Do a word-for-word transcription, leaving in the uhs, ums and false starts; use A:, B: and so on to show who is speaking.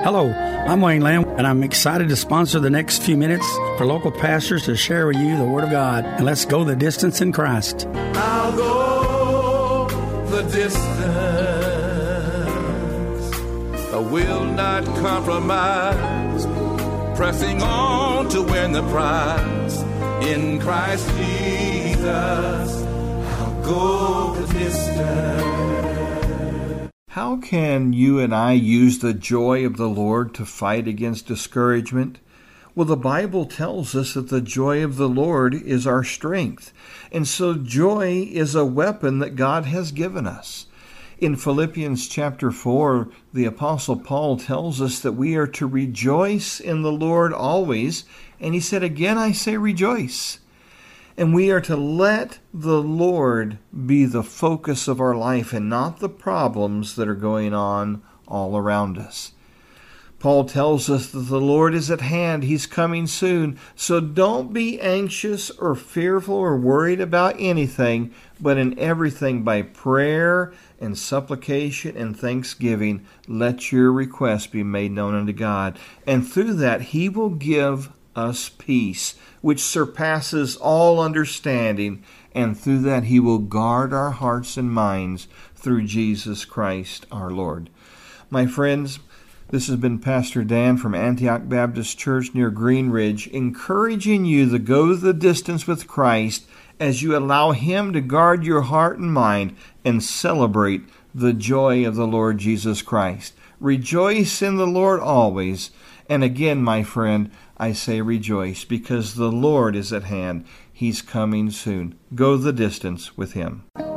A: Hello, I'm Wayne Lamb, and I'm excited to sponsor the next few minutes for local pastors to share with you the Word of God. And let's go the distance in Christ.
B: I'll go the distance. I will not compromise. Pressing on to win the prize. In Christ Jesus, I'll go the distance.
C: How can you and I use the joy of the Lord to fight against discouragement? Well, the Bible tells us that the joy of the Lord is our strength. And so joy is a weapon that God has given us. In Philippians chapter four, the Apostle Paul tells us that we are to rejoice in the Lord always. And he said, again, I say rejoice. And we are to let the Lord be the focus of our life and not the problems that are going on all around us. Paul tells us that the Lord is at hand. He's coming soon. So don't be anxious or fearful or worried about anything, but in everything by prayer and supplication and thanksgiving, let your requests be made known unto God. And through that, He will give us peace, which surpasses all understanding, and through that He will guard our hearts and minds through Jesus Christ our Lord. My friends, this has been Pastor Dan from Antioch Baptist Church near Green Ridge, encouraging you to go the distance with Christ as you allow Him to guard your heart and mind and celebrate the joy of the Lord Jesus Christ. Rejoice in the Lord always. And again, my friend, I say rejoice because the Lord is at hand. He's coming soon. Go the distance with Him.